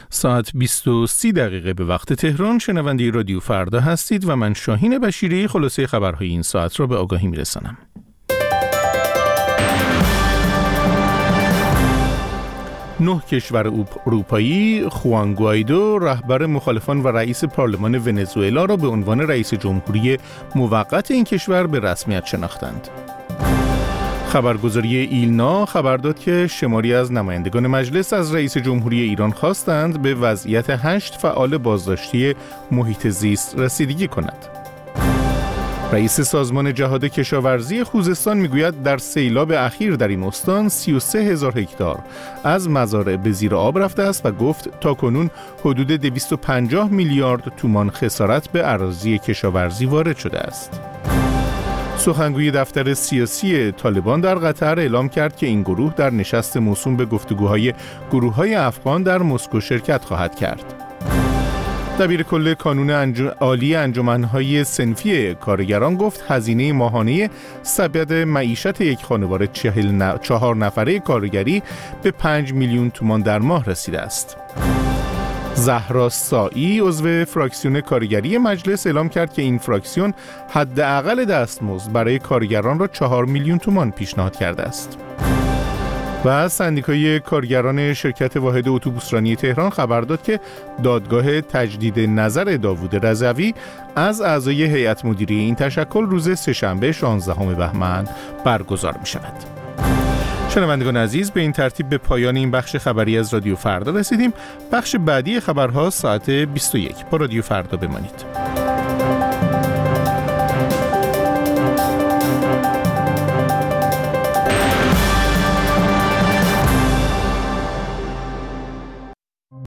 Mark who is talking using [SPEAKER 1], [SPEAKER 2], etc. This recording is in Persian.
[SPEAKER 1] ساعت 20:30 به وقت تهران شنونده رادیو فردا هستید و من شاهین بشیری خلاصه خبرهای این ساعت را به آگاهی میرسانم. 9 کشور اروپایی خوان گوایدو رهبر مخالفان و رئیس پارلمان ونزوئلا را به عنوان رئیس جمهوری موقت این کشور به رسمیت شناختند. خبرگزاری ایلنا خبر داد که شماری از نمایندگان مجلس از رئیس جمهوری ایران خواستند به وضعیت 8 فعال بازداشتی محیط زیست رسیدگی کند. رئیس سازمان جهاد کشاورزی خوزستان میگوید در سیلاب اخیر در این استان 33,000 هکتار از مزارع به زیر آب رفته است و گفت تاکنون حدود 250 میلیارد تومان خسارت به اراضی کشاورزی وارد شده است. سخنگوی دفتر سیاسی طالبان در قطر اعلام کرد که این گروه در نشست موسوم به گفتگوهای گروه‌های افغان در مسکو شرکت خواهد کرد. دبیر کل کانون عالی انجمن‌های صنفی کارگران گفت هزینه ماهانه سبد معیشت یک خانواده 4 نفره کارگری به 5 میلیون تومان در ماه رسیده است. زهرا سائی عضو فراکسیون کارگری مجلس اعلام کرد که این فراکسیون حداقل دستمزد برای کارگران را 4 میلیون تومان پیشنهاد کرده است. و سندیکای کارگران شرکت واحد اتوبوسرانی تهران خبر داد که دادگاه تجدید نظر داوود رضوی از اعضای هیئت مدیره این تشکل روز سه‌شنبه 16 بهمن برگزار می شود. شنوندگان عزیز، به این ترتیب به پایان این بخش خبری از رادیو فردا رسیدیم. بخش بعدی خبرها ساعت 21. با رادیو فردا بمانید.